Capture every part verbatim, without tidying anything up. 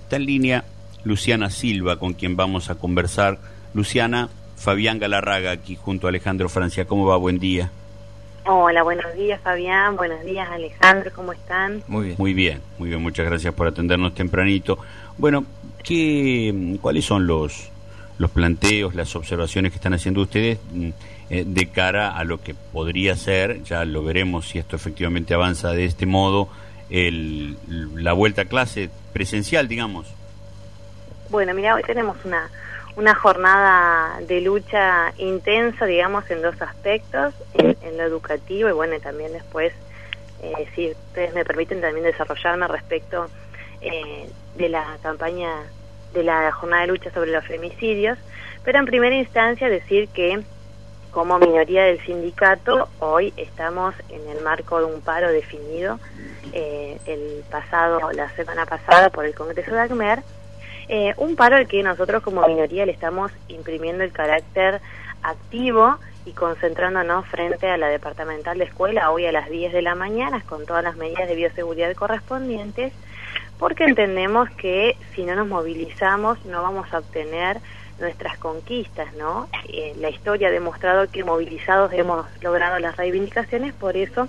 Está en línea Luciana Silva, con quien vamos a conversar. Luciana, Fabián Galarraga aquí junto a Alejandro Francia. ¿Cómo va? Buen día. Hola, buenos días Fabián, buenos días Alejandro, ¿cómo están? Muy bien. Muy bien, muy bien, muchas gracias por atendernos tempranito. Bueno, ¿qué, ¿cuáles son los, los planteos, las observaciones que están haciendo ustedes eh, de cara a lo que podría ser, ya lo veremos si esto efectivamente avanza de este modo, el, la vuelta a clase presencial, digamos? Bueno, mira, hoy tenemos una... una jornada de lucha intensa, digamos, en dos aspectos, en, en lo educativo y bueno, y también después, eh, si ustedes me permiten también desarrollarme respecto eh, de la campaña, de la jornada de lucha sobre los femicidios, pero en primera instancia decir que como minoría del sindicato, hoy estamos en el marco de un paro definido eh, el pasado, la semana pasada por el Congreso de ACMER. Eh, un paro al que nosotros como minoría le estamos imprimiendo el carácter activo y concentrándonos frente a la departamental de escuela hoy a las diez de la mañana con todas las medidas de bioseguridad correspondientes, porque entendemos que si no nos movilizamos no vamos a obtener nuestras conquistas, ¿no? Eh, la historia ha demostrado que movilizados hemos logrado las reivindicaciones, por eso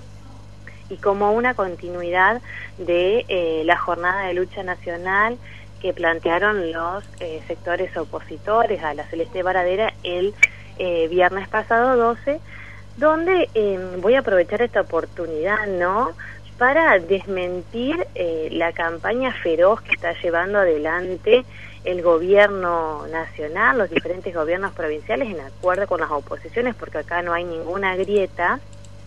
y como una continuidad de eh, la jornada de lucha nacional que plantearon los eh, sectores opositores a la Celeste Baradera el eh, viernes pasado doce, donde eh, voy a aprovechar esta oportunidad, ¿no?, para desmentir eh, la campaña feroz que está llevando adelante el gobierno nacional, los diferentes gobiernos provinciales, en acuerdo con las oposiciones, porque acá no hay ninguna grieta,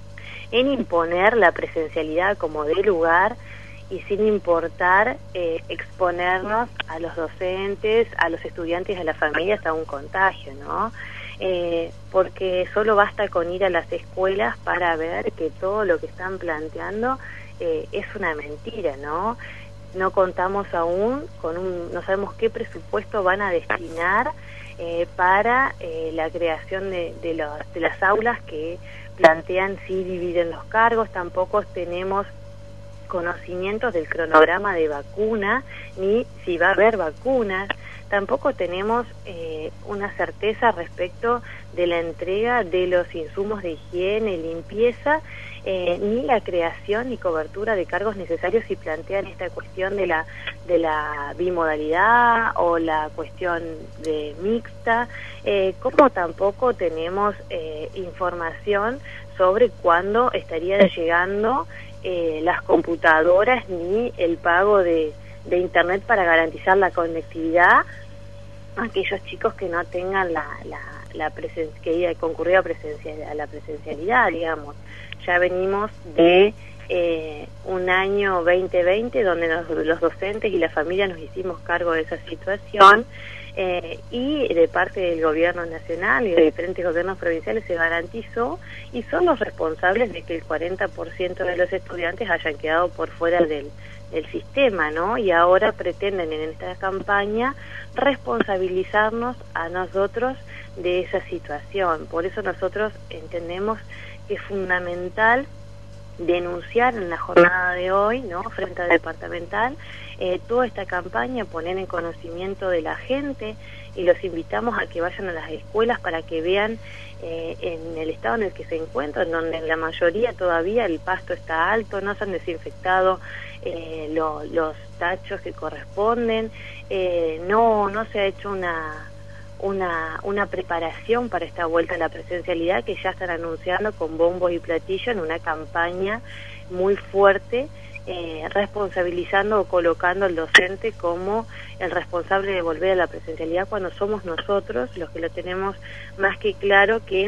en imponer la presencialidad como de lugar y sin importar eh, exponernos a los docentes, a los estudiantes, a las familias a un contagio, ¿no? Eh, porque solo basta con ir a las escuelas para ver que todo lo que están planteando eh, es una mentira, ¿no? No contamos aún con un, no sabemos qué presupuesto van a destinar eh, para eh, la creación de, de, los, de las aulas que plantean si dividen los cargos, tampoco tenemos conocimientos del cronograma de vacuna, ni si va a haber vacunas, tampoco tenemos eh, una certeza respecto de la entrega de los insumos de higiene, limpieza, eh, ni la creación y cobertura de cargos necesarios si plantean esta cuestión de la de la bimodalidad o la cuestión de mixta, eh, como tampoco tenemos eh, información sobre cuándo estarían llegando Eh, las computadoras ni el pago de, de internet para garantizar la conectividad a aquellos chicos que no tengan la, la, la presen que haya concurrido a, presencial, a la presencialidad, digamos. Ya venimos de eh, un año veinte veinte donde nos, los docentes y la familia nos hicimos cargo de esa situación. Eh, y de parte del gobierno nacional y de diferentes gobiernos provinciales se garantizó y son los responsables de que el cuarenta por ciento de los estudiantes hayan quedado por fuera del, del sistema, ¿no? Y ahora pretenden en esta campaña responsabilizarnos a nosotros de esa situación. Por eso nosotros entendemos que es fundamental denunciar en la jornada de hoy, ¿no?, frente al departamental, eh, toda esta campaña, poner en conocimiento de la gente y los invitamos a que vayan a las escuelas para que vean eh, en el estado en el que se encuentran, donde en la mayoría todavía el pasto está alto, no se han desinfectado eh, lo, los tachos que corresponden, eh, no, no se ha hecho una... Una, una preparación para esta vuelta a la presencialidad que ya están anunciando con bombos y platillos en una campaña muy fuerte, eh, responsabilizando o colocando al docente como el responsable de volver a la presencialidad cuando somos nosotros los que lo tenemos más que claro que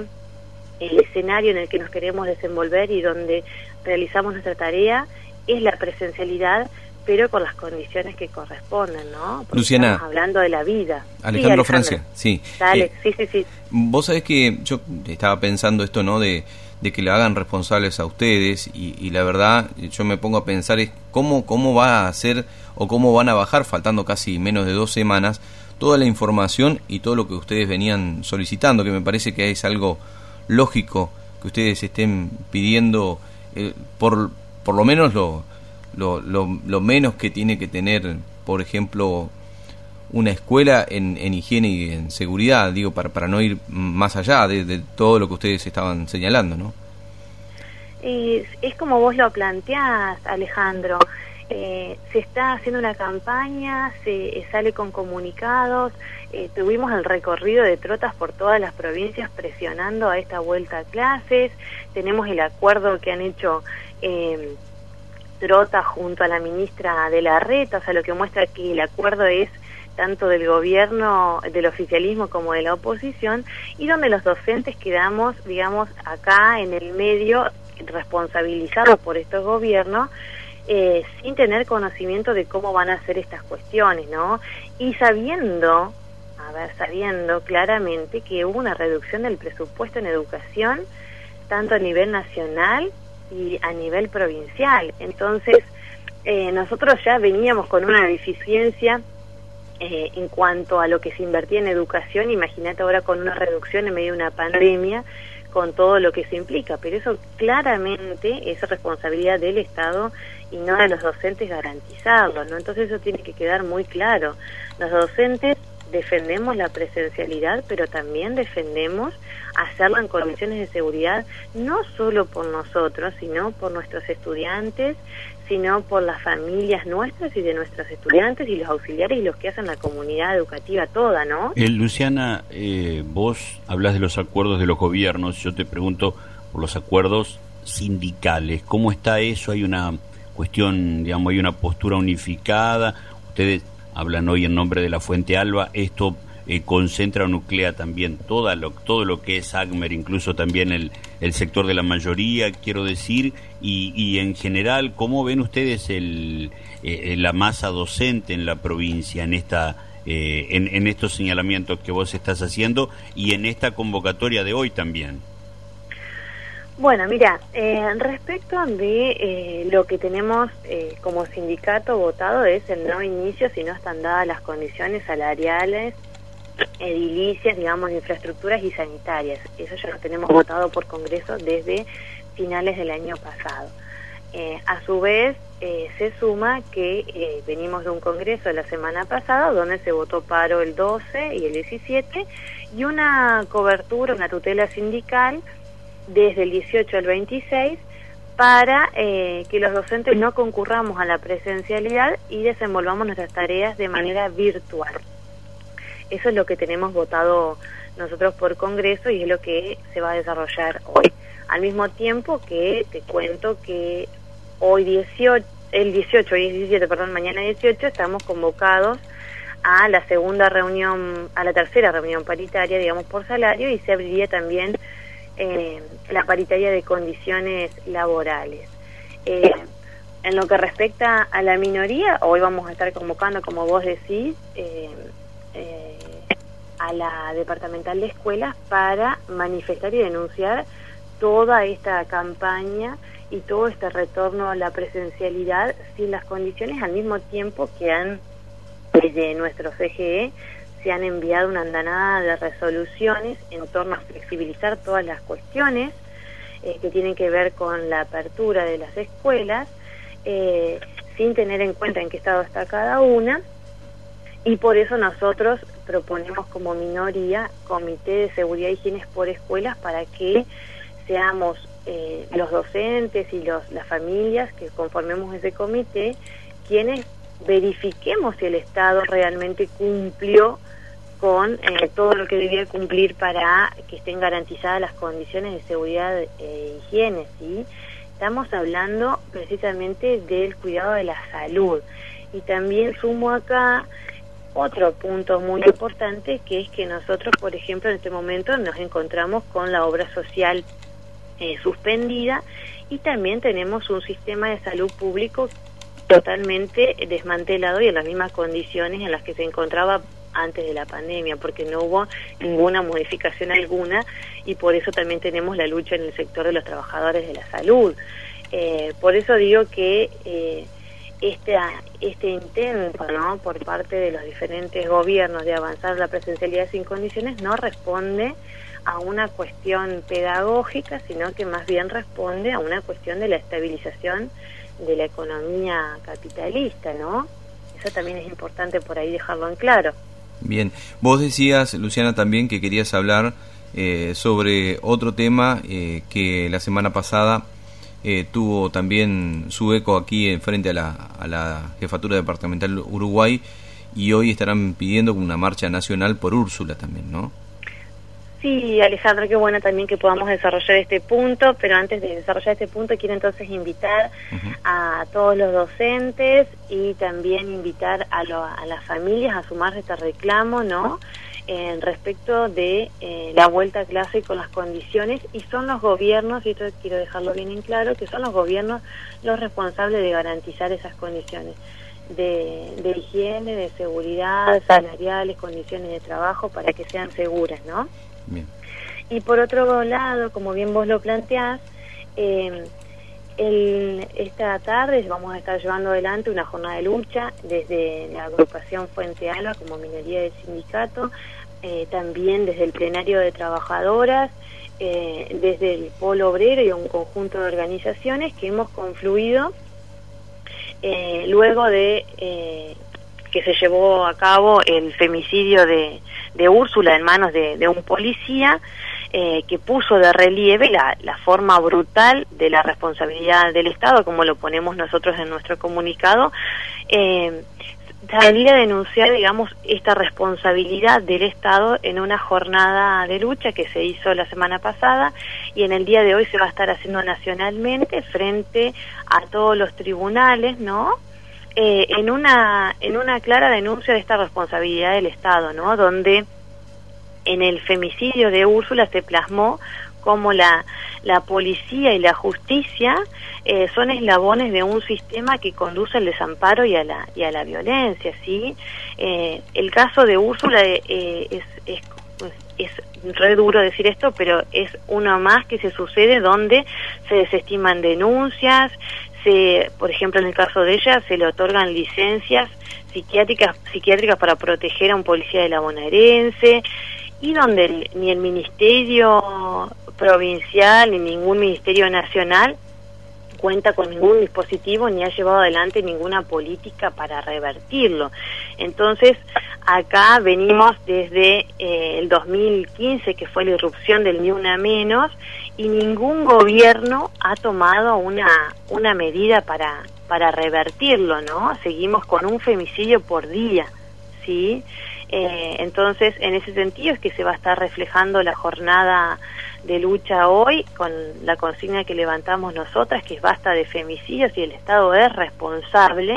el escenario en el que nos queremos desenvolver y donde realizamos nuestra tarea es la presencialidad, pero con las condiciones que corresponden, ¿no? Porque Luciana, estamos hablando de la vida. Alejandro, sí, Francia, sí. Dale, eh, sí, sí, sí. Vos sabés que yo estaba pensando esto, ¿no?, de, de que le hagan responsables a ustedes y, y la verdad yo me pongo a pensar es cómo, cómo va a hacer o cómo van a bajar, faltando casi menos de dos semanas, toda la información y todo lo que ustedes venían solicitando, que me parece que es algo lógico que ustedes estén pidiendo, eh, por, por lo menos lo... Lo, lo, lo menos que tiene que tener por ejemplo, una escuela en, en higiene y en seguridad, digo, para, para no ir más allá de, de todo lo que ustedes estaban señalando, ¿no? Y es como vos lo planteás, Alejandro. Eh, se está haciendo una campaña, se eh, sale con comunicados, eh, tuvimos el recorrido de trotas por todas las provincias presionando a esta vuelta a clases, tenemos el acuerdo que han hecho eh, Trota junto a la ministra de Larreta, o sea, lo que muestra que el acuerdo es tanto del gobierno, del oficialismo como de la oposición, y donde los docentes quedamos, digamos, acá en el medio, responsabilizados por estos gobiernos, eh, sin tener conocimiento de cómo van a hacer estas cuestiones, ¿no? Y sabiendo, a ver, sabiendo claramente que hubo una reducción del presupuesto en educación, tanto a nivel nacional y a nivel provincial. Entonces, eh, nosotros ya veníamos con una deficiencia eh, en cuanto a lo que se invertía en educación. Imagínate ahora con una reducción en medio de una pandemia, con todo lo que eso implica, pero eso claramente es responsabilidad del Estado y no de los docentes garantizarlo, ¿no? Entonces eso tiene que quedar muy claro. Los docentes defendemos la presencialidad, pero también defendemos hacerlo en condiciones de seguridad, no solo por nosotros, sino por nuestros estudiantes, sino por las familias nuestras y de nuestros estudiantes y los auxiliares y los que hacen la comunidad educativa toda, ¿no? Eh, Luciana, eh, vos hablas de los acuerdos de los gobiernos, yo te pregunto por los acuerdos sindicales, ¿cómo está eso? ¿Hay una cuestión, digamos, hay una postura unificada? Ustedes hablan hoy en nombre de la Fuente Alba, esto eh, concentra o nuclea también toda lo, todo lo que es ACMER, incluso también el, el sector de la mayoría, quiero decir, y, y en general, ¿cómo ven ustedes el, eh, la masa docente en la provincia, en esta eh, en, en estos señalamientos que vos estás haciendo y en esta convocatoria de hoy también? Bueno, mira, eh, respecto de eh, lo que tenemos eh, como sindicato votado es el no inicio si no están dadas las condiciones salariales, edilicias, digamos, de infraestructuras y sanitarias. Eso ya lo tenemos votado por Congreso desde finales del año pasado. Eh, a su vez, eh, se suma que eh, venimos de un Congreso la semana pasada donde se votó paro el doce y el diecisiete y una cobertura, una tutela sindical desde el dieciocho al veintiséis para eh, que los docentes no concurramos a la presencialidad y desenvolvamos nuestras tareas de manera virtual. Eso es lo que tenemos votado nosotros por Congreso y es lo que se va a desarrollar hoy. Al mismo tiempo que te cuento que hoy dieciocho, el dieciocho y el diecisiete, perdón, mañana dieciocho, estamos convocados a la segunda reunión, a la tercera reunión paritaria, digamos, por salario, y se abriría también Eh, la paritaria de condiciones laborales. Eh, en lo que respecta a la minoría, hoy vamos a estar convocando, como vos decís, eh, eh, a la departamental de escuelas para manifestar y denunciar toda esta campaña y todo este retorno a la presencialidad sin las condiciones, al mismo tiempo que han, desde nuestro C G E, se han enviado una andanada de resoluciones en torno a flexibilizar todas las cuestiones eh, que tienen que ver con la apertura de las escuelas, eh, sin tener en cuenta en qué estado está cada una, y por eso nosotros proponemos como minoría comité de seguridad y higiene por escuelas para que seamos eh, los docentes y los, las familias que conformemos ese comité quienes verifiquemos si el Estado realmente cumplió con eh, todo lo que debía cumplir para que estén garantizadas las condiciones de seguridad e eh, higiene, ¿sí? Estamos hablando precisamente del cuidado de la salud. Y también sumo acá otro punto muy importante, que es que nosotros, por ejemplo, en este momento nos encontramos con la obra social eh, suspendida y también tenemos un sistema de salud público totalmente desmantelado y en las mismas condiciones en las que se encontraba antes de la pandemia, porque no hubo ninguna modificación alguna y por eso también tenemos la lucha en el sector de los trabajadores de la salud. Eh, por eso digo que eh, este, este intento, ¿no?, por parte de los diferentes gobiernos de avanzar la presencialidad sin condiciones no responde a una cuestión pedagógica, sino que más bien responde a una cuestión de la estabilización de la economía capitalista, ¿no? Eso también es importante por ahí dejarlo en claro. Bien, vos decías, Luciana, también que querías hablar eh, sobre otro tema eh, que la semana pasada eh, tuvo también su eco aquí en frente a la, a la Jefatura Departamental Uruguay, y hoy estarán pidiendo una marcha nacional por Úrsula también, ¿no? Sí, Alejandro, qué bueno también que podamos desarrollar este punto, pero antes de desarrollar este punto quiero entonces invitar uh-huh. a todos los docentes y también invitar a, lo, a las familias a sumarse a este reclamo, ¿no? En respecto de eh, la vuelta a clase con las condiciones, y son los gobiernos, y esto quiero dejarlo bien en claro, que son los gobiernos los responsables de garantizar esas condiciones de, de higiene, de seguridad, salariales, condiciones de trabajo para que sean seguras, ¿no? Bien. Y por otro lado, como bien vos lo planteás, eh, el, esta tarde vamos a estar llevando adelante una jornada de lucha desde la agrupación Fuente Alba como minoría del sindicato, eh, también desde el plenario de trabajadoras, eh, desde el Polo Obrero y un conjunto de organizaciones que hemos confluido eh, luego de eh, que se llevó a cabo el femicidio de de Úrsula en manos de, de un policía eh, que puso de relieve la, la forma brutal de la responsabilidad del Estado, como lo ponemos nosotros en nuestro comunicado, eh, salir a denunciar, digamos, esta responsabilidad del Estado en una jornada de lucha que se hizo la semana pasada y en el día de hoy se va a estar haciendo nacionalmente frente a todos los tribunales, ¿no?, Eh, en una en una clara denuncia de esta responsabilidad del Estado, ¿no? Donde en el femicidio de Úrsula se plasmó como la la policía y la justicia eh, son eslabones de un sistema que conduce al desamparo y a la y a la violencia, ¿sí? Eh, el caso de Úrsula eh, es, es es re duro decir esto, pero es uno más que se sucede donde se desestiman denuncias. Se, por ejemplo, en el caso de ella, se le otorgan licencias psiquiátricas psiquiátricas para proteger a un policía de la bonaerense, y donde el, ni el Ministerio Provincial ni ningún Ministerio Nacional cuenta con ningún dispositivo ni ha llevado adelante ninguna política para revertirlo. Entonces, acá venimos desde eh, el dos mil quince, que fue la irrupción del Ni Una Menos, y ningún gobierno ha tomado una una medida para para revertirlo, ¿no? Seguimos con un femicidio por día, ¿sí? Eh, entonces, en ese sentido es que se va a estar reflejando la jornada de lucha hoy con la consigna que levantamos nosotras, que es basta de femicidios y el Estado es responsable,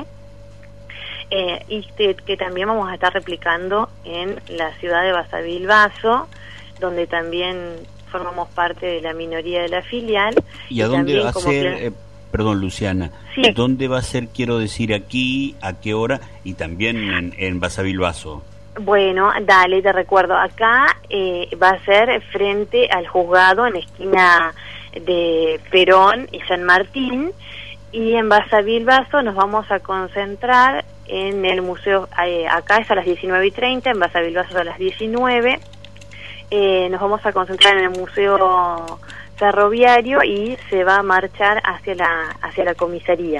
eh, y que, que también vamos a estar replicando en la ciudad de Basavilbaso, donde también formamos parte de la minoría de la filial. ¿Y a dónde va a ser, eh, perdón Luciana, sí. dónde va a ser, quiero decir, aquí, a qué hora, y también en, en Basavilbaso? Bueno, dale, te recuerdo, acá eh, va a ser frente al juzgado en esquina de Perón y San Martín, y en Basavilbaso nos vamos a concentrar en el museo, eh, acá es a las diecinueve y treinta, en Basavilbaso a las diecinueve. Eh, nos vamos a concentrar en el Museo Ferroviario y se va a marchar hacia la hacia la comisaría.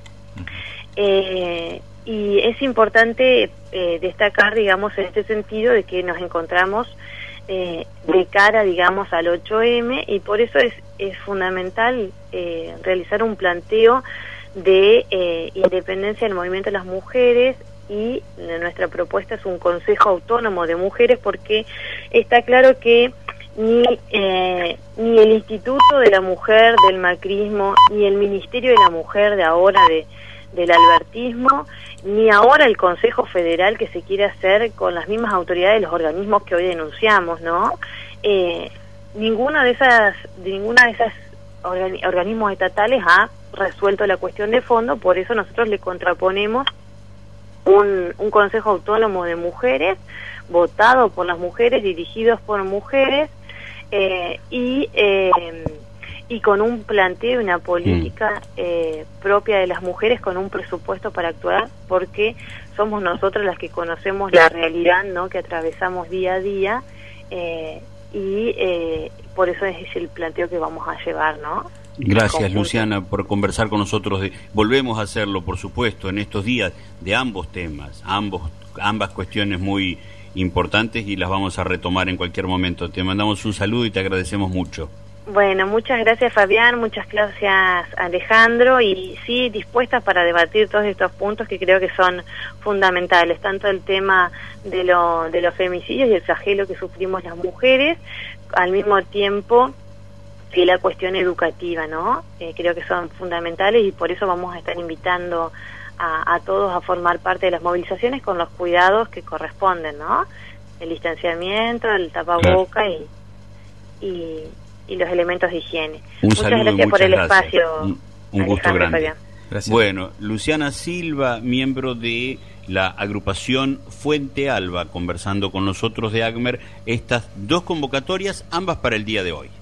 Eh, y es importante eh, destacar, digamos, en este sentido de que nos encontramos eh, de cara, digamos, al ocho eme, y por eso es, es fundamental eh, realizar un planteo de eh, independencia del movimiento de las mujeres, y nuestra propuesta es un Consejo Autónomo de Mujeres, porque está claro que ni eh, ni el Instituto de la Mujer del macrismo, ni el Ministerio de la Mujer de ahora de del albertismo, ni ahora el Consejo Federal que se quiere hacer con las mismas autoridades de los organismos que hoy denunciamos, ¿no? Eh, ninguna de esas, de ninguna de esas organi- organismos estatales ha resuelto la cuestión de fondo, por eso nosotros le contraponemos un, un Consejo Autónomo de Mujeres, votado por las mujeres, dirigidos por mujeres, eh, y eh, y con un planteo y una política eh, propia de las mujeres, con un presupuesto para actuar, porque somos nosotras las que conocemos la realidad, ¿no?, que atravesamos día a día, eh, y eh, por eso es el planteo que vamos a llevar, ¿no? Gracias, conjunto. Luciana, por conversar con nosotros. De, volvemos a hacerlo, por supuesto, en estos días de ambos temas, ambos, ambas cuestiones muy importantes, y las vamos a retomar en cualquier momento. Te mandamos un saludo y te agradecemos mucho. Bueno, muchas gracias, Fabián, muchas gracias, Alejandro, y sí, dispuestas para debatir todos estos puntos que creo que son fundamentales, tanto el tema de, lo, de los femicidios y el flagelo que sufrimos las mujeres, al mismo tiempo que la cuestión educativa, ¿no? Eh, creo que son fundamentales, y por eso vamos a estar invitando a, a todos a formar parte de las movilizaciones con los cuidados que corresponden, ¿no? El distanciamiento, el tapaboca, claro. y... y y los elementos de higiene. Un muchas saludo, gracias muchas por el gracias. espacio. Un, un gusto grande. Gracias. Bueno, Luciana Silva, miembro de la agrupación Fuente Alba, conversando con nosotros de ACMER, estas dos convocatorias, ambas para el día de hoy.